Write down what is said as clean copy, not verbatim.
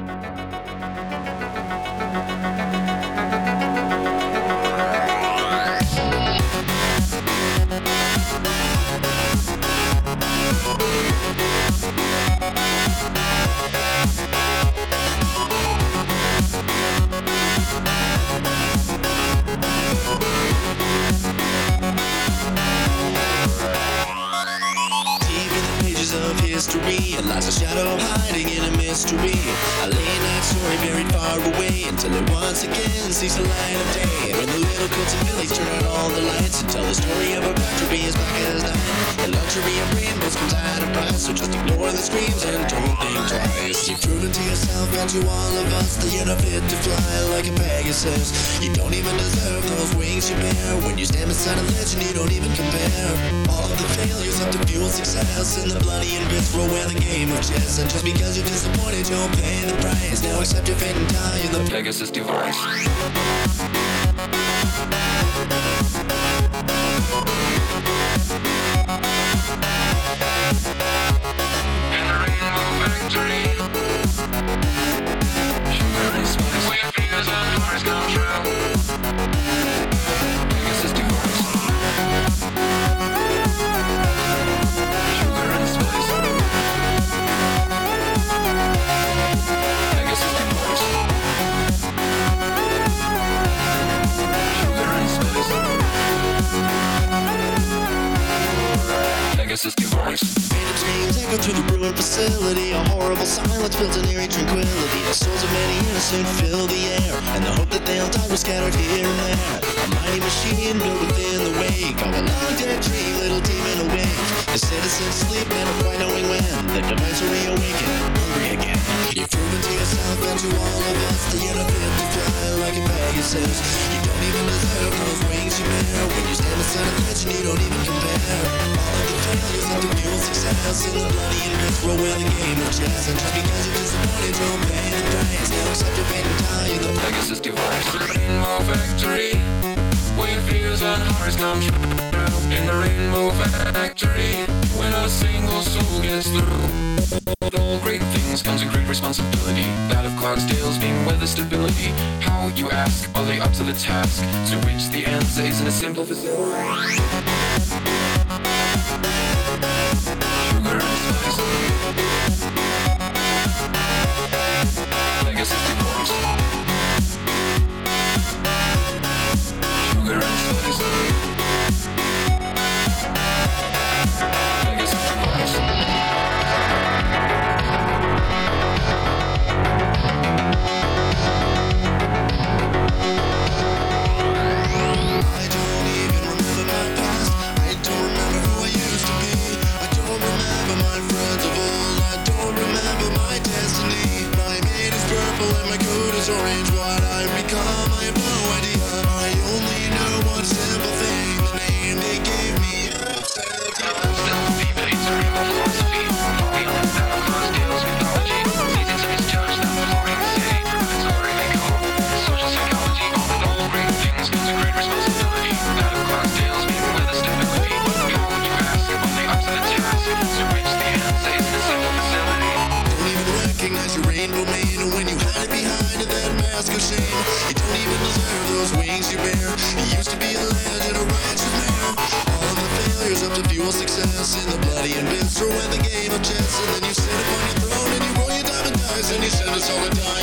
History, and lies a shadow hiding in a mystery. A late night story buried far away until it once again sees the light of day. When the little coated village turn out all the lights and tell the story of a factory as black as night. The luxury of rainbows comes at a price, so just ignore the screams and don't think twice. You've proven to yourself and to all of us that you're not fit to fly like a Pegasus. You don't even deserve those wings you bear. When you stand beside a legend, you don't even compare. All of the failures have to fuel success, and the bloody and bits roll where the game of chess. And just because you're disappointed, you'll pay the price. Now accept your fate and die in the Pegasus device. In the rainbow factory, sugar and spice, where your fingers and hearts come true. Pegasus device. Sugar and spice. Pegasus device. Sugar and spice. Pegasus device. Phantom screams echo through the ruined facility. A horrible silence built an eerie tranquility. The souls of many innocent fill the air, and the hope that they'll die was scattered here and there. A mighty machine built within the wake of a long dead dream, little demon awake. The citizens sleep, never quite knowing when the device will reawaken, hungry again. You've proven to yourself and to all of us that you're not fit to fly like a Pegasus. You don't even deserve those wings you bear. When you stand beside a legend, you don't even compare. All of the failures have to fuel success, and the bloody and bits roll where the game of chess. And just because you're disappointed, you'll pay the price. Now accept your fate and die in the Pegasus device. Rainbow factory, where your fears and hearts come true. In the rainbow factory, when a single soul gets through. With all great things comes a great responsibility, that of Clarksdale's being weather stability. How, you ask, are they up to the task? To which the answer is in a simple facility. Sugar and spice. Pegasus device. Sugar and spice. Pegasus device. Orange, what I've become, I have no idea. I only know one simple thing, the name they gave me. Still debates a rainbow philosophy. We all have a Clarksdale's mythology. Seasons of misjudged, not boring to say. It's already they go. Social psychology, all in all great things comes a great responsibility. That of Clarksdale's being weather stability. How would you ask, are they up to the task? To which the answer is in a simple facility. Don't even recognize your rainbow mane when you hide it behind that mask of shame. You don't even deserve those wings you bear. You used to be a legend, a righteous man. All of the failures up to fuel success, in the bloody and bits throw in the game of chess. And then you sit upon your throne and you roll your diamond dice, and you send us all to die